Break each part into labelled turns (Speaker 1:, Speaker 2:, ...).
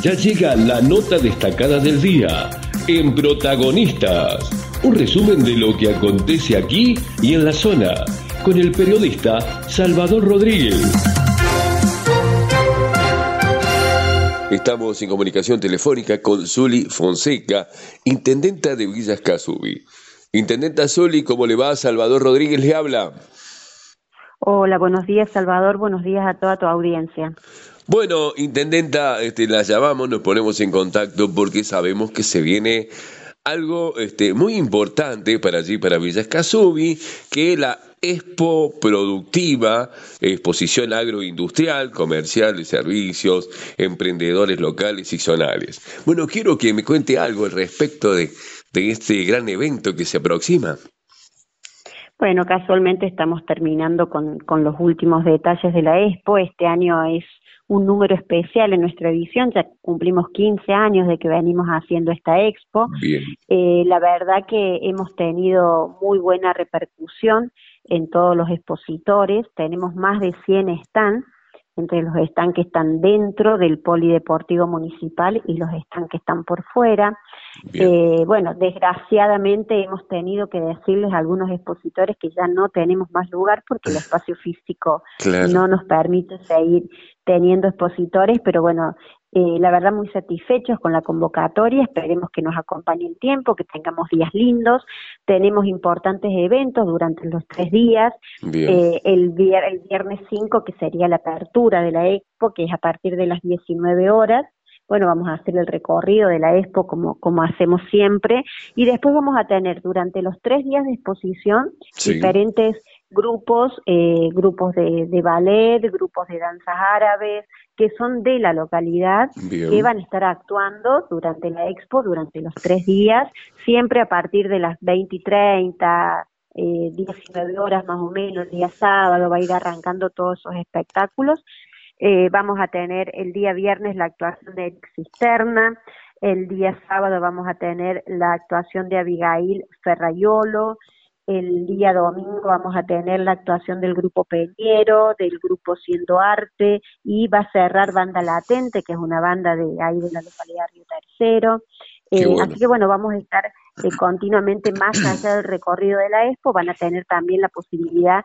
Speaker 1: Ya llega la nota destacada del día en Protagonistas. Un resumen de lo que acontece aquí y en la zona, con el periodista Salvador Rodríguez.
Speaker 2: Estamos en comunicación telefónica con Zuli Fonseca, intendenta de Villa Escazú. Intendenta Zuli, ¿cómo le va? Salvador Rodríguez le habla.
Speaker 3: Hola, buenos días Salvador, buenos días a toda tu audiencia.
Speaker 2: Bueno, intendenta, la llamamos, nos ponemos en contacto porque sabemos que se viene algo muy importante para allí, para Villa Escazú, que es la Expo Productiva, exposición agroindustrial, comercial, de servicios, emprendedores locales y zonales. Bueno, quiero que me cuente algo al respecto de este gran evento que se aproxima.
Speaker 3: Bueno, casualmente estamos terminando con los últimos detalles de la Expo. Este año es un número especial en nuestra edición, ya cumplimos 15 años de que venimos haciendo esta Expo.
Speaker 2: Bien.
Speaker 3: La verdad que hemos tenido muy buena repercusión en todos los expositores, tenemos más de 100 stands, entre los stands que están dentro del polideportivo municipal y los stands que están por fuera. Bueno, desgraciadamente hemos tenido que decirles a algunos expositores que ya no tenemos más lugar porque el espacio físico no nos permite seguir teniendo expositores, pero bueno, la verdad muy satisfechos con la convocatoria, esperemos que nos acompañe el tiempo, que tengamos días lindos, tenemos importantes eventos durante los 3 días, el viernes 5 que sería la apertura de la Expo, que es a partir de las 19 horas, bueno, vamos a hacer el recorrido de la Expo como hacemos siempre, y después vamos a tener durante los 3 días de exposición diferentes grupos de ballet, grupos de danzas árabes, que son de la localidad, que van a estar actuando durante la Expo, durante los 3 días, siempre a partir de las 20:30, 19 horas más o menos, el día sábado va a ir arrancando todos esos espectáculos. Vamos a tener el día viernes la actuación de Eric Cisterna, el día sábado vamos a tener la actuación de Abigail Ferraiolo, el día domingo vamos a tener la actuación del grupo Peñero, del grupo Siendo Arte, y va a cerrar Banda Latente, que es una banda de ahí de la localidad de Río Tercero. Así que bueno, vamos a estar continuamente más allá del recorrido de la Expo, van a tener también la posibilidad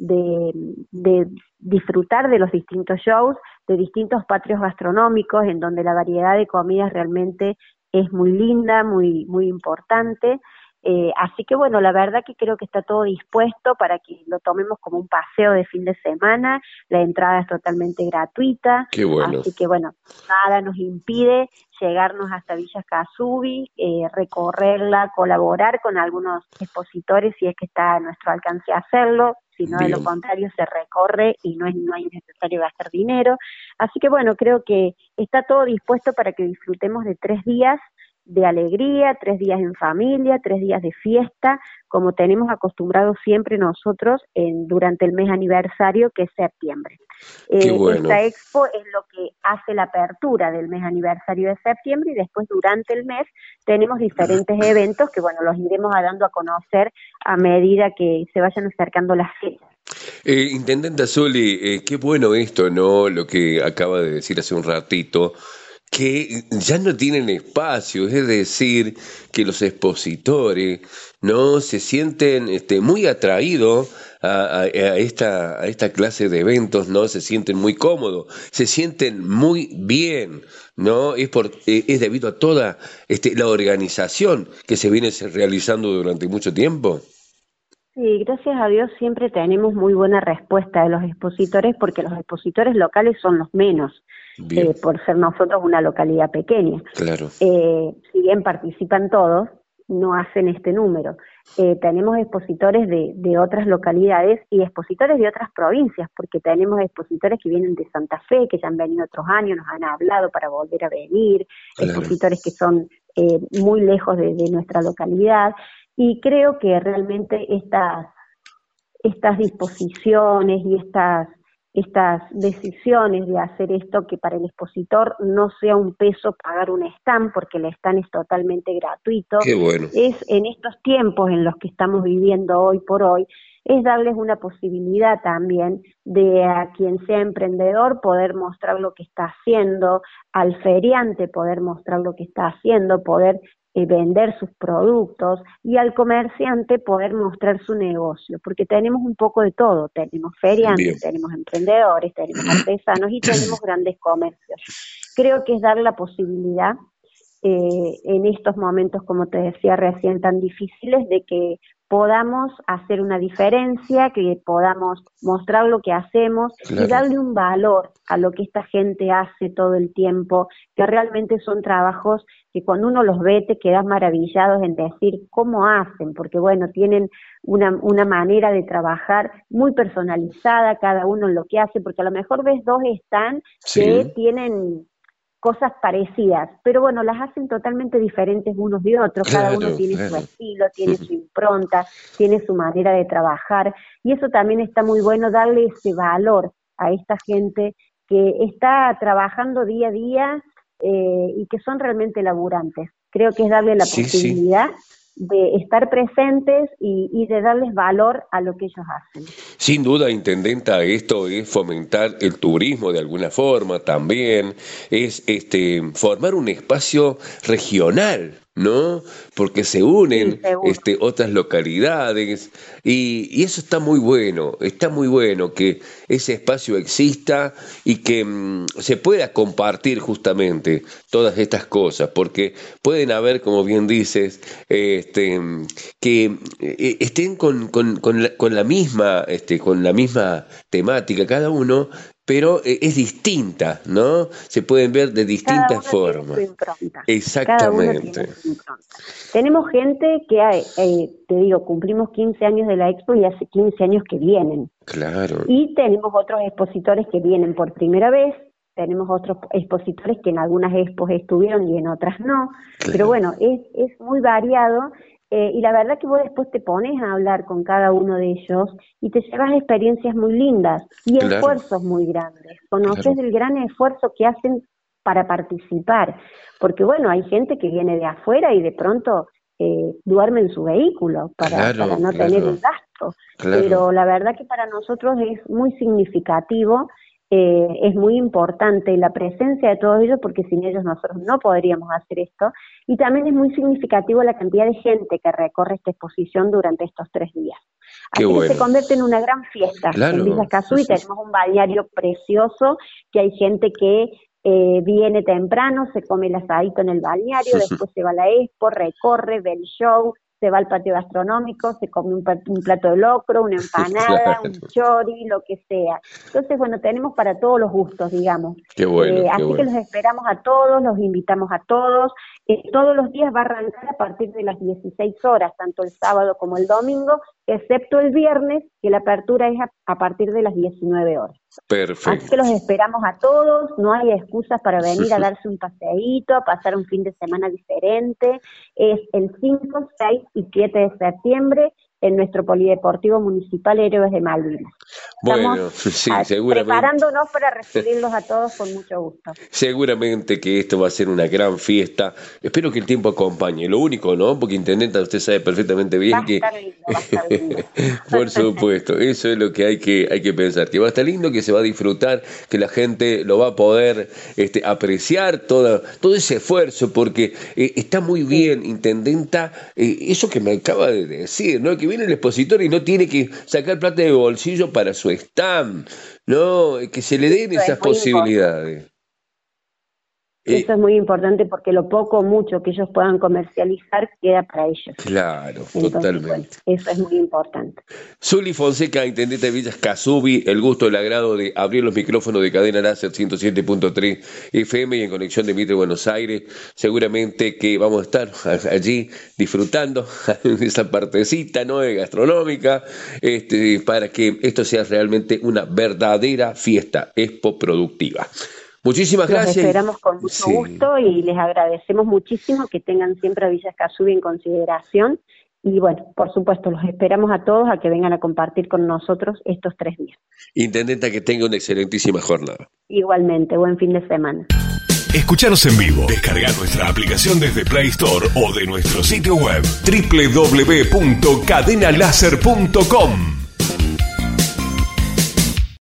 Speaker 3: de disfrutar de los distintos shows, de distintos patios gastronómicos, en donde la variedad de comidas realmente es muy linda, muy importante. Así que bueno, la verdad que creo que está todo dispuesto para que lo tomemos como un paseo de fin de semana, la entrada es totalmente gratuita, así que bueno, nada nos impide llegarnos hasta Villa Escazú, recorrerla, colaborar con algunos expositores si es que está a nuestro alcance hacerlo, si no de lo contrario se recorre y no hay necesario gastar dinero, así que bueno, creo que está todo dispuesto para que disfrutemos de 3 días de alegría, 3 días en familia, 3 días de fiesta, como tenemos acostumbrados siempre nosotros durante el mes aniversario que es septiembre. Esta Expo es lo que hace la apertura del mes aniversario de septiembre y después durante el mes tenemos diferentes eventos que bueno, los iremos dando a conocer a medida que se vayan acercando las fechas.
Speaker 2: Intendenta Zuli, qué bueno esto, ¿no? Lo que acaba de decir hace un ratito, que ya no tienen espacio, es decir, que los expositores no se sienten muy atraídos a esta clase de eventos, no se sienten muy cómodos, se sienten muy bien, no es debido a toda la organización que se viene realizando durante mucho tiempo.
Speaker 3: Sí, gracias a Dios siempre tenemos muy buena respuesta de los expositores porque los expositores locales son los menos, por ser nosotros una localidad pequeña.
Speaker 2: Claro.
Speaker 3: Si bien participan todos, no hacen este número. Tenemos expositores de otras localidades y expositores de otras provincias, porque tenemos expositores que vienen de Santa Fe, que ya han venido otros años, nos han hablado para volver a venir, expositores que son muy lejos de nuestra localidad. Y creo que realmente estas disposiciones y estas decisiones de hacer esto, que para el expositor no sea un peso pagar un stand, porque el stand es totalmente gratuito,
Speaker 2: Qué bueno.
Speaker 3: es en estos tiempos en los que estamos viviendo hoy por hoy, es darles una posibilidad también de a quien sea emprendedor poder mostrar lo que está haciendo, al feriante poder mostrar lo que está haciendo, poder vender sus productos, y al comerciante poder mostrar su negocio, porque tenemos un poco de todo, tenemos feriantes, bien, tenemos emprendedores, tenemos artesanos y tenemos grandes comercios. Creo que es dar la posibilidad en estos momentos, como te decía recién, tan difíciles, de que podamos hacer una diferencia, que podamos mostrar lo que hacemos, claro, y darle un valor a lo que esta gente hace todo el tiempo, que realmente son trabajos que cuando uno los ve te quedas maravillados en decir cómo hacen, porque bueno, tienen una manera de trabajar muy personalizada, cada uno en lo que hace, porque a lo mejor ves dos stands que tienen cosas parecidas, pero bueno, las hacen totalmente diferentes unos de otros, claro, cada uno tiene su estilo, tiene su impronta, tiene su manera de trabajar, y eso también está muy bueno, darle ese valor a esta gente que está trabajando día a día y que son realmente laburantes. Creo que es darle la posibilidad de estar presentes y de darles valor a lo que ellos hacen.
Speaker 2: Sin duda, intendenta, esto es fomentar el turismo de alguna forma también, es formar un espacio regional, ¿no? Porque se unen otras localidades y eso está muy bueno que ese espacio exista y que se pueda compartir justamente todas estas cosas, porque pueden haber, como bien dices, que estén con la misma temática cada uno, pero es distinta, ¿no? Se pueden ver de distintas formas. Exactamente.
Speaker 3: Tenemos gente que, te digo, cumplimos 15 años de la Expo y hace 15 años que vienen.
Speaker 2: Claro.
Speaker 3: Y tenemos otros expositores que vienen por primera vez, tenemos otros expositores que en algunas expos estuvieron y en otras no. Claro. Pero bueno, es muy variado. Y la verdad que vos después te pones a hablar con cada uno de ellos y te llevas experiencias muy lindas y esfuerzos muy grandes. Conoces el gran esfuerzo que hacen para participar, porque bueno, hay gente que viene de afuera y de pronto duerme en su vehículo para no tener un gasto, pero la verdad que para nosotros es muy significativo. Es muy importante la presencia de todos ellos, porque sin ellos nosotros no podríamos hacer esto, y también es muy significativo la cantidad de gente que recorre esta exposición durante estos 3 días. Así que se convierte en una gran fiesta. En Villa Escazú tenemos un balneario precioso, que hay gente que viene temprano, se come el asadito en el balneario, después se va a la expo, recorre, ve el show, se va al patio gastronómico, se come un plato de locro, una empanada, un chori, lo que sea. Entonces, bueno, tenemos para todos los gustos, digamos.
Speaker 2: Qué bueno,
Speaker 3: así que los esperamos a todos, los invitamos a todos. Todos los días va a arrancar a partir de las 16 horas, tanto el sábado como el domingo, excepto el viernes, que la apertura es a partir de las 19 horas.
Speaker 2: Perfecto.
Speaker 3: Así que los esperamos a todos, no hay excusas para venir a darse un paseíto, a pasar un fin de semana diferente. Es el 5, 6 y 7 de septiembre en nuestro Polideportivo Municipal Héroes de Malvinas.
Speaker 2: Bueno, seguramente.
Speaker 3: Preparándonos para recibirlos a todos con mucho gusto.
Speaker 2: Seguramente que esto va a ser una gran fiesta. Espero que el tiempo acompañe. Lo único, ¿no? Porque intendenta, usted sabe perfectamente bien
Speaker 3: va a estar lindo.
Speaker 2: Por supuesto, eso es lo que hay que pensar. Que va a estar lindo, que se va a disfrutar, que la gente lo va a poder apreciar todo ese esfuerzo, porque está muy bien, intendenta, eso que me acaba de decir, ¿no? Que viene el expositor y no tiene que sacar plata de bolsillo para su stand, ¿no? Que se le den esas posibilidades.
Speaker 3: Eso es muy importante, porque lo poco o mucho que ellos puedan comercializar queda para ellos.
Speaker 2: Claro, entonces, totalmente.
Speaker 3: Bueno, eso es muy importante.
Speaker 2: Zuli Fonseca, intendente de Villa Escazú, el gusto, el agrado de abrir los micrófonos de Cadena Láser 107.3 FM y en conexión de Mitre Buenos Aires. Seguramente que vamos a estar allí disfrutando esa partecita, ¿no?, gastronómica, para que esto sea realmente una verdadera fiesta expo productiva. Muchísimas gracias.
Speaker 3: Los esperamos con mucho gusto y les agradecemos muchísimo que tengan siempre a Villa Escazú en consideración. Y bueno, por supuesto, los esperamos a todos a que vengan a compartir con nosotros estos 3 días.
Speaker 2: Intendenta, que tenga una excelentísima jornada.
Speaker 3: Igualmente, buen fin de semana.
Speaker 1: Escucharos en vivo. Descarga nuestra aplicación desde Play Store o de nuestro sitio web www.cadenalaser.com.